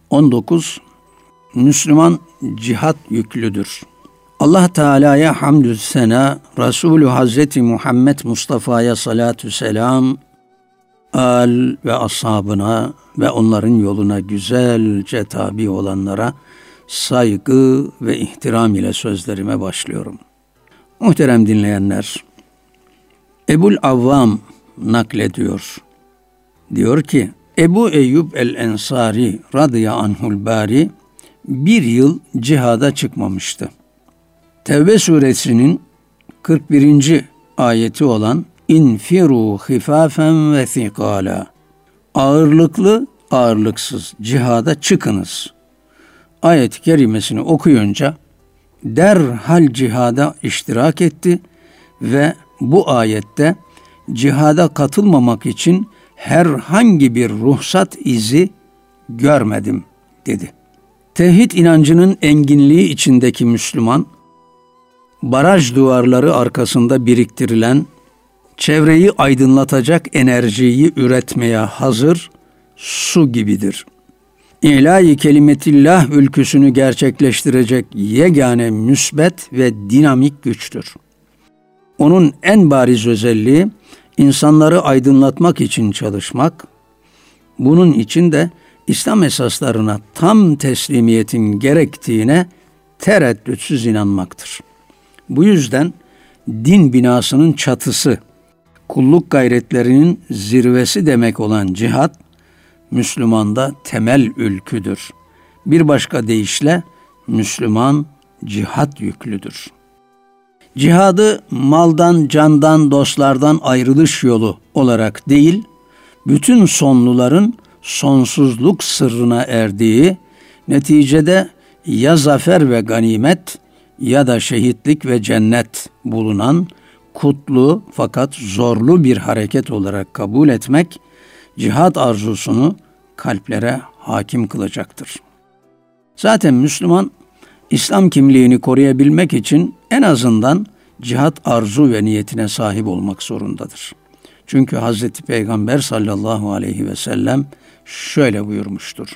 19. Müslüman cihat yüklüdür. Allah Teala'ya hamdü sena, Resulü Hazreti Muhammed Mustafa'ya salatü selam, al ve ashabına ve onların yoluna güzelce tabi olanlara saygı ve ihtiram ile sözlerime başlıyorum. Muhterem dinleyenler, Ebul Avvam naklediyor. Diyor ki, Ebu Eyyub el-Ensari radıya anhul bari bir yıl cihada çıkmamıştı. Tevbe suresinin 41. ayeti olan İnfiru hifafen ve thikala, ağırlıklı ağırlıksız cihada çıkınız ayet-i kerimesini okuyunca derhal cihada iştirak etti ve bu ayette cihada katılmamak için herhangi bir ruhsat izi görmedim dedi. Tevhid inancının enginliği içindeki Müslüman, baraj duvarları arkasında biriktirilen, çevreyi aydınlatacak enerjiyi üretmeye hazır su gibidir. İlahi kelimetillah ülküsünü gerçekleştirecek yegane müsbet ve dinamik güçtür. Onun en bariz özelliği, insanları aydınlatmak için çalışmak, bunun için de İslam esaslarına tam teslimiyetin gerektiğine tereddütsüz inanmaktır. Bu yüzden din binasının çatısı, kulluk gayretlerinin zirvesi demek olan cihat, Müslümanda temel ülküdür. Bir başka deyişle Müslüman cihat yüklüdür. Cihadı maldan, candan, dostlardan ayrılış yolu olarak değil, bütün sonluların sonsuzluk sırrına erdiği, neticede ya zafer ve ganimet ya da şehitlik ve cennet bulunan kutlu fakat zorlu bir hareket olarak kabul etmek, cihat arzusunu kalplere hakim kılacaktır. Zaten Müslüman, İslam kimliğini koruyabilmek için en azından cihat arzu ve niyetine sahip olmak zorundadır. Çünkü Hazreti Peygamber sallallahu aleyhi ve sellem şöyle buyurmuştur.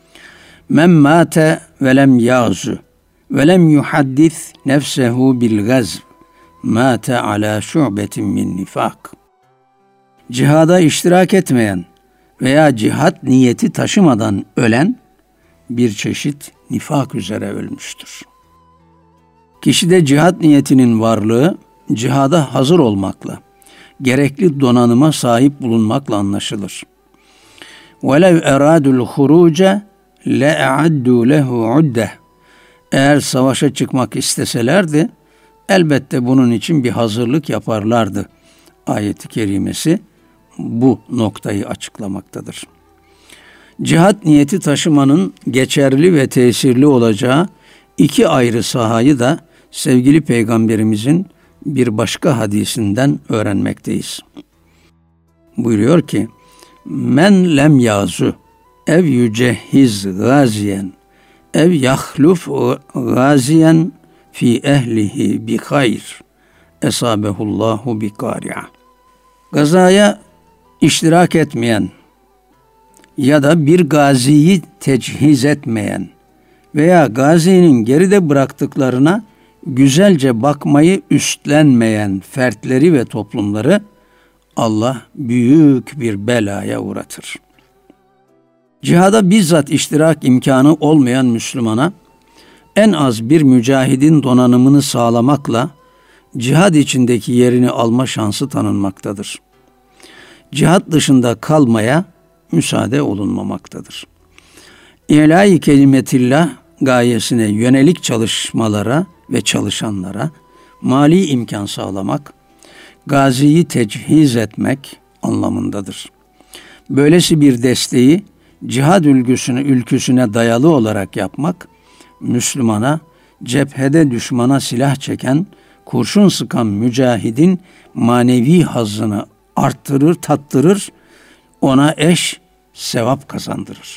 Men mâte ve lem yâzu ve lem yuhaddis nefsehu bil gazv mâte alâ şu'betin min nifak. Cihada iştirak etmeyen veya cihat niyeti taşımadan ölen bir çeşit nifak üzere ölmüştür. Kişide cihat niyetinin varlığı, cihada hazır olmakla, gerekli donanıma sahip bulunmakla anlaşılır. وَلَوْ اَرَادُوا الْخُرُوجَ لَاَعَدُّوا لَهُ عُدَّةً. Eğer savaşa çıkmak isteselerdi, elbette bunun için bir hazırlık yaparlardı. Ayet-i kerimesi bu noktayı açıklamaktadır. Cihat niyeti taşımanın geçerli ve tesirli olacağı iki ayrı sahayı da sevgili Peygamberimizin bir başka hadisinden öğrenmekteyiz. Buyuruyor ki, men lem yazu ev yücehiz gaziyen ev yahluf gaziyen fi ehlihi bi hayr esabehullahu bi kari'a. Gazaya iştirak etmeyen ya da bir gaziyi tecihiz etmeyen veya gazinin geride bıraktıklarına güzelce bakmayı üstlenmeyen fertleri ve toplumları Allah büyük bir belaya uğratır. Cihada bizzat iştirak imkanı olmayan Müslümana en az bir mücahidin donanımını sağlamakla cihad içindeki yerini alma şansı tanınmaktadır. Cihad dışında kalmaya müsaade olunmamaktadır. İlahi kelimetillah gayesine yönelik çalışmalara ve çalışanlara mali imkan sağlamak, gaziyi tecihiz etmek anlamındadır. Böylesi bir desteği cihad ülküsüne dayalı olarak yapmak, Müslümana cephede düşmana silah çeken, kurşun sıkan mücahidin manevi hazzını arttırır, tattırır, ona eş sevap kazandırır.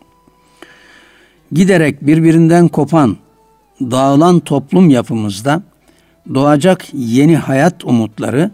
Giderek birbirinden kopan, dağılan toplum yapımızda doğacak yeni hayat umutları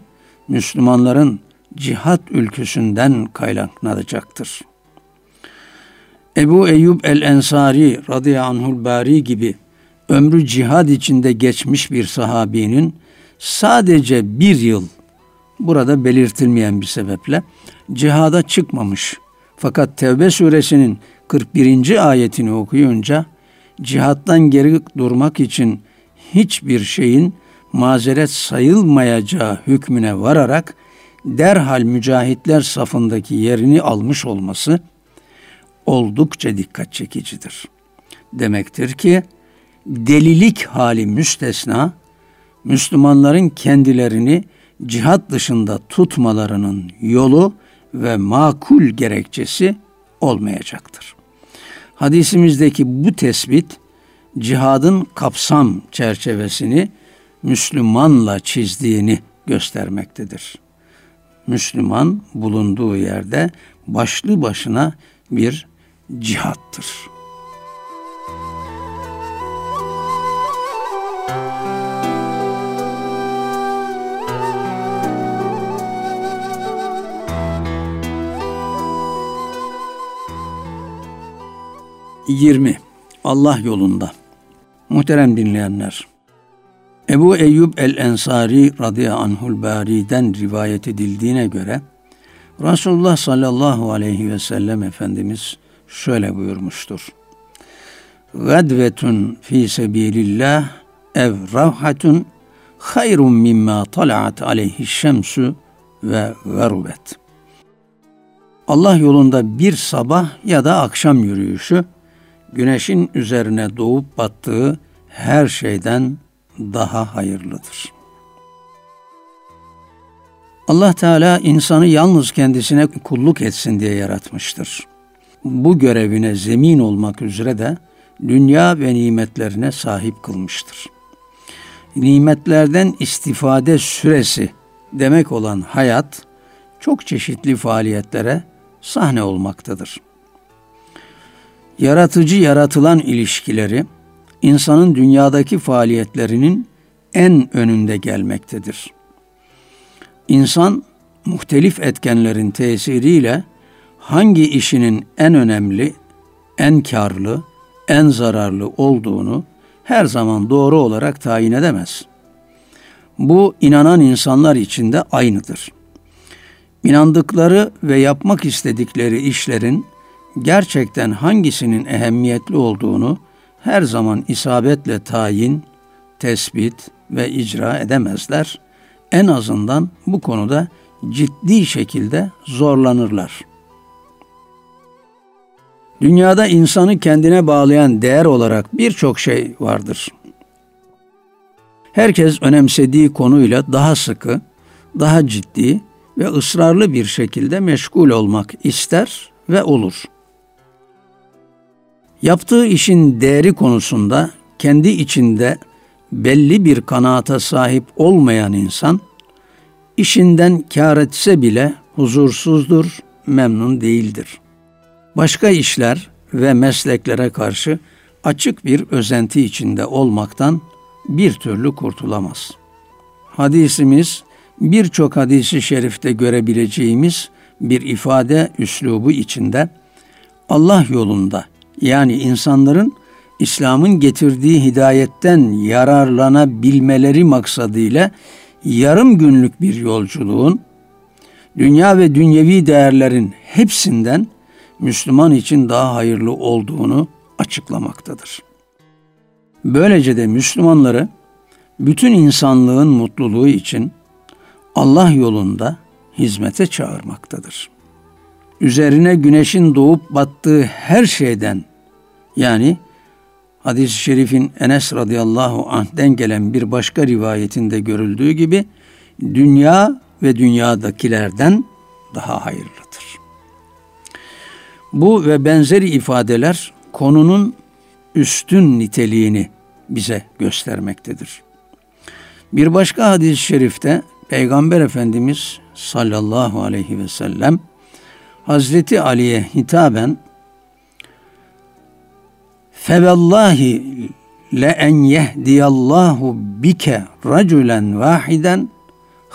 Müslümanların cihat ülküsünden kaynaklanacaktır. Ebu Eyyub el-Ensari radıyallahu anhul bari gibi ömrü cihad içinde geçmiş bir sahabinin sadece bir yıl, burada belirtilmeyen bir sebeple cihada çıkmamış. Fakat Tevbe suresinin 41. ayetini okuyunca cihattan geri durmak için hiçbir şeyin mazeret sayılmayacağı hükmüne vararak derhal mücahitler safındaki yerini almış olması oldukça dikkat çekicidir. Demektir ki delilik hali müstesna, Müslümanların kendilerini cihat dışında tutmalarının yolu ve makul gerekçesi olmayacaktır. Hadisimizdeki bu tespit, cihadın kapsam çerçevesini Müslümanla çizdiğini göstermektedir. Müslüman bulunduğu yerde başlı başına bir cihattır. Allah yolunda. Muhterem dinleyenler, Ebu Eyyub el-Ensari radıyallahu anhul bari'den rivayet edildiğine göre Resulullah sallallahu aleyhi ve sellem Efendimiz şöyle buyurmuştur. Gadvetun fi sebilillah ev ravhatun hayrun mimma tala'at aleyhi şemsu ve garubet. Allah yolunda bir sabah ya da akşam yürüyüşü, güneşin üzerine doğup battığı her şeyden daha hayırlıdır. Allah Teala insanı yalnız kendisine kulluk etsin diye yaratmıştır. Bu görevine zemin olmak üzere de dünya ve nimetlerine sahip kılmıştır. Nimetlerden istifade süresi demek olan hayat, çok çeşitli faaliyetlere sahne olmaktadır. Yaratıcı-yaratılan ilişkileri, insanın dünyadaki faaliyetlerinin en önünde gelmektedir. İnsan, muhtelif etkenlerin tesiriyle hangi işinin en önemli, en karlı, en zararlı olduğunu her zaman doğru olarak tayin edemez. Bu, inanan insanlar için de aynıdır. İnandıkları ve yapmak istedikleri işlerin gerçekten hangisinin ehemmiyetli olduğunu her zaman isabetle tayin, tespit ve icra edemezler. En azından bu konuda ciddi şekilde zorlanırlar. Dünyada insanı kendine bağlayan değer olarak birçok şey vardır. Herkes önemsediği konuyla daha sıkı, daha ciddi ve ısrarlı bir şekilde meşgul olmak ister ve olur. Yaptığı işin değeri konusunda kendi içinde belli bir kanaata sahip olmayan insan, işinden kâr etse bile huzursuzdur, memnun değildir. Başka işler ve mesleklere karşı açık bir özenti içinde olmaktan bir türlü kurtulamaz. Hadisimiz, birçok hadisi şerifte görebileceğimiz bir ifade üslubu içinde Allah yolunda, yani insanların İslam'ın getirdiği hidayetten yararlanabilmeleri maksadıyla yarım günlük bir yolculuğun, dünya ve dünyevi değerlerin hepsinden Müslüman için daha hayırlı olduğunu açıklamaktadır. Böylece de Müslümanları bütün insanlığın mutluluğu için Allah yolunda hizmete çağırmaktadır. Üzerine güneşin doğup battığı her şeyden, yani hadis-i şerifin Enes radıyallahu anh'den gelen bir başka rivayetinde görüldüğü gibi dünya ve dünyadakilerden daha hayırlıdır. Bu ve benzeri ifadeler konunun üstün niteliğini bize göstermektedir. Bir başka hadis-i şerifte Peygamber Efendimiz sallallahu aleyhi ve sellem Hazreti Ali'ye hitaben "Fevallahi le en yehdiyallahu bike raculen vahiden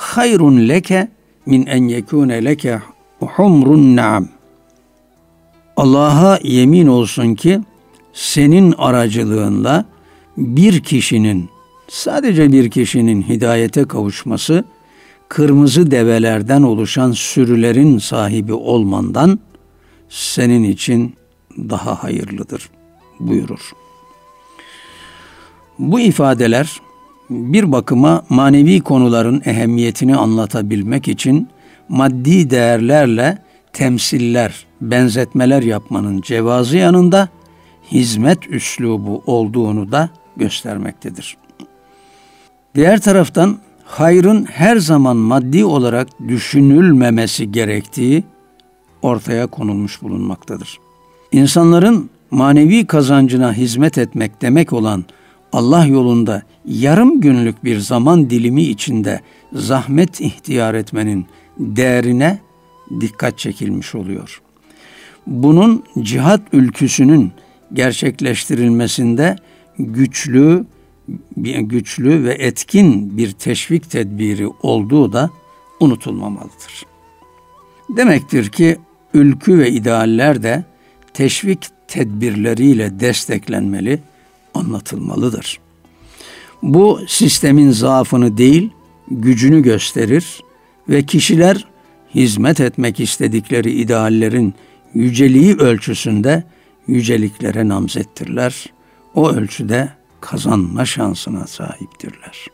hayrun leke min en yekune leke humrun na'am." Allah'a yemin olsun ki senin aracılığınla bir kişinin, sadece bir kişinin hidayete kavuşması, kırmızı develerden oluşan sürülerin sahibi olmandan senin için daha hayırlıdır buyurur. Bu ifadeler bir bakıma manevi konuların ehemmiyetini anlatabilmek için maddi değerlerle temsiller, benzetmeler yapmanın cevazı yanında hizmet üslubu olduğunu da göstermektedir. Diğer taraftan hayrın her zaman maddi olarak düşünülmemesi gerektiği ortaya konulmuş bulunmaktadır. İnsanların manevi kazancına hizmet etmek demek olan Allah yolunda yarım günlük bir zaman dilimi içinde zahmet ihtiyar etmenin değerine dikkat çekilmiş oluyor. Bunun cihat ülküsünün gerçekleştirilmesinde güçlü ve etkin bir teşvik tedbiri olduğu da unutulmamalıdır. Demektir ki ülkü ve idealler de teşvik tedbirleriyle desteklenmeli, anlatılmalıdır. Bu sistemin zaafını değil, gücünü gösterir ve kişiler hizmet etmek istedikleri ideallerin yüceliği ölçüsünde yüceliklere namzettirler. O ölçüde kazanma şansına sahiptirler.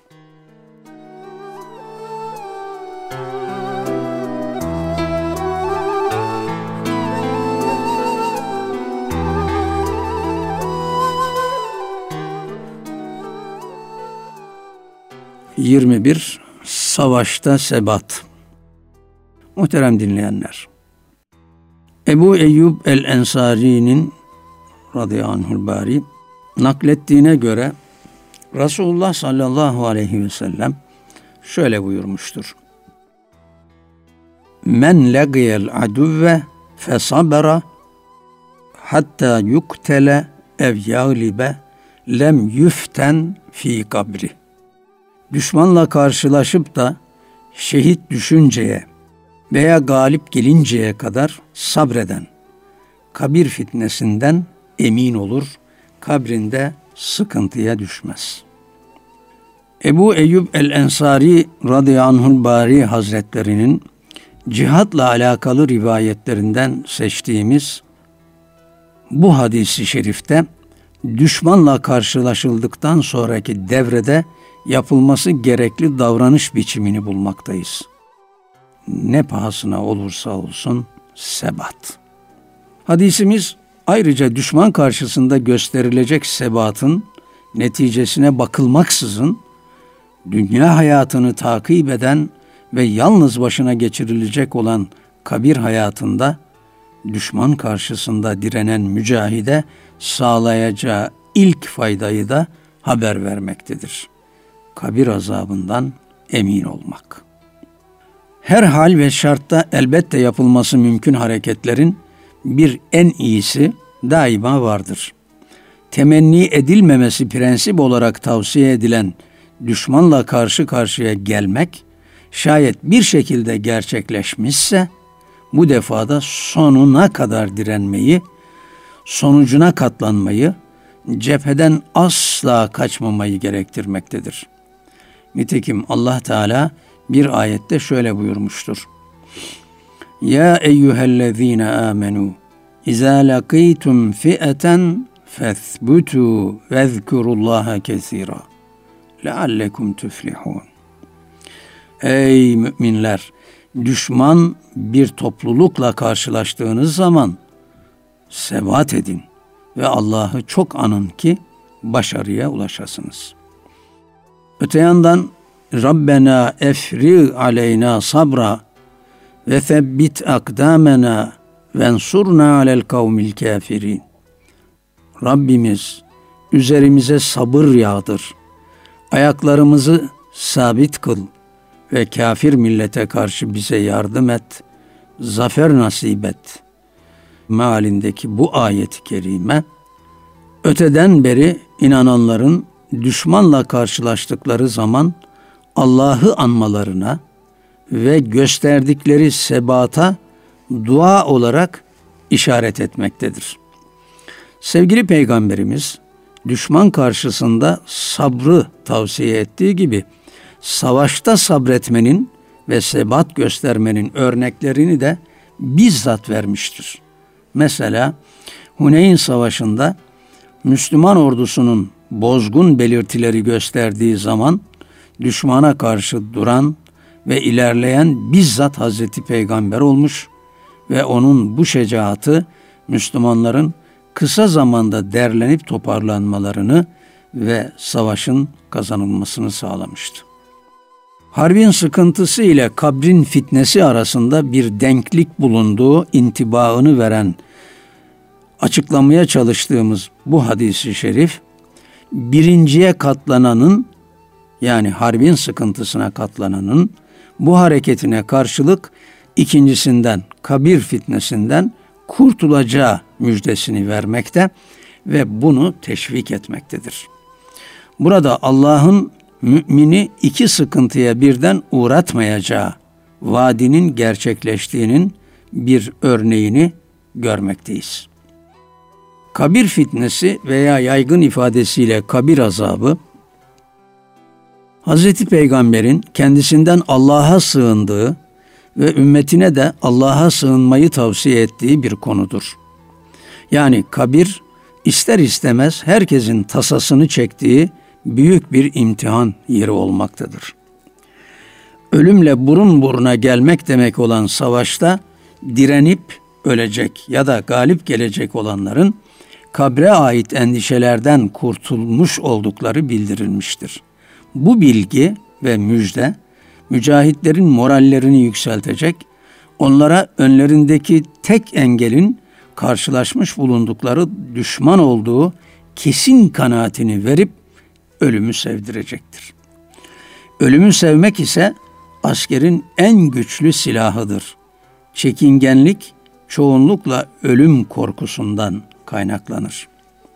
Savaşta sebat. Muhterem dinleyenler, Ebu Eyyub el-Ensari'nin radıyallahu anhul bari naklettiğine göre Resulullah sallallahu aleyhi ve sellem şöyle buyurmuştur. Men lagiyel aduvve fesabera hatta yuktele ev yaglibe lem yüften fi kabri. Düşmanla karşılaşıp da şehit düşünceye veya galip gelinceye kadar sabreden, kabir fitnesinden emin olur, kabrinde sıkıntıya düşmez. Ebu Eyyub el-Ensari radıyallahu anhul bari hazretlerinin cihatla alakalı rivayetlerinden seçtiğimiz bu hadisi şerifte düşmanla karşılaşıldıktan sonraki devrede yapılması gerekli davranış biçimini bulmaktayız. Ne pahasına olursa olsun sebat. Hadisimiz ayrıca düşman karşısında gösterilecek sebatın neticesine bakılmaksızın dünya hayatını takip eden ve yalnız başına geçirilecek olan kabir hayatında düşman karşısında direnen mücahide sağlayacağı ilk faydayı da haber vermektedir. Kabir azabından emin olmak. Her hal ve şartta elbette yapılması mümkün hareketlerin bir en iyisi daima vardır. Temenni edilmemesi prensip olarak tavsiye edilen düşmanla karşı karşıya gelmek, şayet bir şekilde gerçekleşmişse, bu defada sonuna kadar direnmeyi, sonucuna katlanmayı, cepheden asla kaçmamayı gerektirmektedir. Nitekim Allah Teala bir ayette şöyle buyurmuştur. Ya eyyühellezine amenu izâ lakîtum fi'eten fethbutu vezkurullaha kesîrâ leallekum tuflihûn. Ey müminler! Düşman bir toplulukla karşılaştığınız zaman sebat edin ve Allah'ı çok anın ki başarıya ulaşasınız. Öte yandan Rabbena efri aleyna sabra ve sebbit akdamena vensurna alel kavmil kafirin. Rabbimiz üzerimize sabır yağdır. Ayaklarımızı sabit kıl ve kafir millete karşı bize yardım et. Zafer nasip et. Mealindeki bu ayet-i kerime öteden beri inananların düşmanla karşılaştıkları zaman Allah'ı anmalarına ve gösterdikleri sebata dua olarak işaret etmektedir. Sevgili Peygamberimiz düşman karşısında sabrı tavsiye ettiği gibi savaşta sabretmenin ve sebat göstermenin örneklerini de bizzat vermiştir. Mesela Huneyn Savaşı'nda Müslüman ordusunun bozgun belirtileri gösterdiği zaman düşmana karşı duran ve ilerleyen bizzat Hazreti Peygamber olmuş ve onun bu şecaatı Müslümanların kısa zamanda derlenip toparlanmalarını ve savaşın kazanılmasını sağlamıştı. Harbin sıkıntısı ile kabrin fitnesi arasında bir denklik bulunduğu intibaını veren, açıklamaya çalıştığımız bu hadis-i şerif, birinciye katlananın, yani harbin sıkıntısına katlananın bu hareketine karşılık ikincisinden, kabir fitnesinden kurtulacağı müjdesini vermekte ve bunu teşvik etmektedir. Burada Allah'ın mümini iki sıkıntıya birden uğratmayacağı vaadinin gerçekleştiğinin bir örneğini görmekteyiz. Kabir fitnesi veya yaygın ifadesiyle kabir azabı, Hazreti Peygamber'in kendisinden Allah'a sığındığı ve ümmetine de Allah'a sığınmayı tavsiye ettiği bir konudur. Yani kabir ister istemez herkesin tasasını çektiği büyük bir imtihan yeri olmaktadır. Ölümle burun buruna gelmek demek olan savaşta direnip ölecek ya da galip gelecek olanların kabre ait endişelerden kurtulmuş oldukları bildirilmiştir. Bu bilgi ve müjde mücahitlerin morallerini yükseltecek, onlara önlerindeki tek engelin karşılaşmış bulundukları düşman olduğu kesin kanaatini verip ölümü sevdirecektir. Ölümü sevmek ise askerin en güçlü silahıdır. Çekingenlik çoğunlukla ölüm korkusundan kaynaklanır.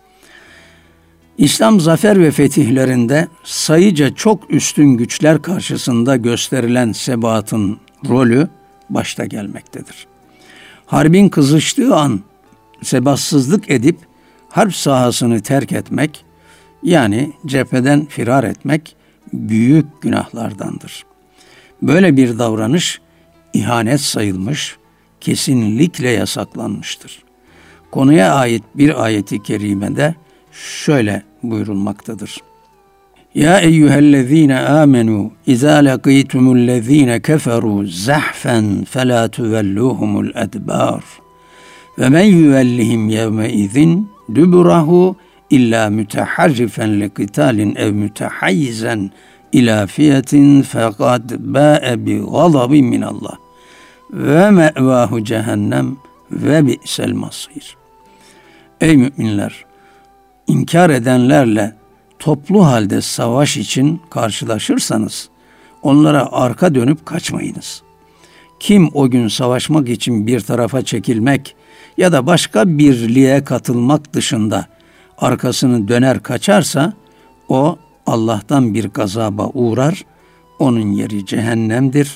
İslam zafer ve fetihlerinde sayıca çok üstün güçler karşısında gösterilen sebatın rolü başta gelmektedir. Harbin kızıştığı an sebatsızlık edip harp sahasını terk etmek, yani cepheden firar etmek büyük günahlardandır. Böyle bir davranış ihanet sayılmış, kesinlikle yasaklanmıştır. Konuya ait bir ayeti kerimede şöyle buyurulmaktadır. Ya eyyühellezine amenu izâ lekîtumullezîne keferû zahfen felâ tuvellûhumul edbâr ve men yuvellihim yevmeizin düburahu illa müteharrifen likitâlin ev mütehayyizen ilâ fiyetin fekad bâe bi gazabin minallah ve me'vâhu cehennem ve bi'sel masîr. Ey müminler! İnkar edenlerle toplu halde savaş için karşılaşırsanız onlara arka dönüp kaçmayınız. Kim o gün savaşmak için bir tarafa çekilmek ya da başka birliğe katılmak dışında arkasını döner kaçarsa o Allah'tan bir gazaba uğrar, onun yeri cehennemdir.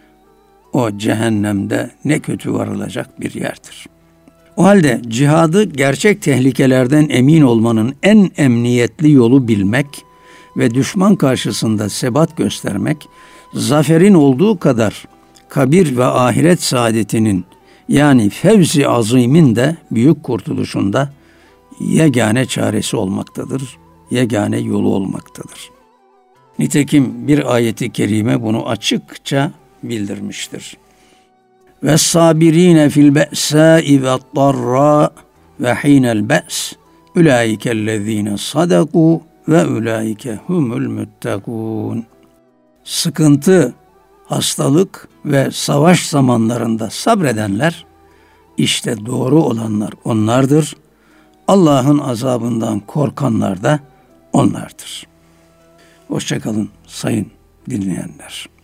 O cehennemde ne kötü varılacak bir yerdir. O halde cihadı gerçek tehlikelerden emin olmanın en emniyetli yolu bilmek ve düşman karşısında sebat göstermek, zaferin olduğu kadar kabir ve ahiret saadetinin, yani fevzi azimin de büyük kurtuluşunda yegane çaresi olmaktadır, yegane yolu olmaktadır. Nitekim bir ayeti kerime bunu açıkça bildirmiştir. Ve sabirine fil be'sâi ve darrâ ve hînel be's ulaikellezîne sadakû ve ulaike humul müttegûn. Sıkıntı, hastalık ve savaş zamanlarında sabredenler, işte doğru olanlar onlardır. Allah'ın azabından korkanlar da onlardır. Hoşça kalın sayın dinleyenler.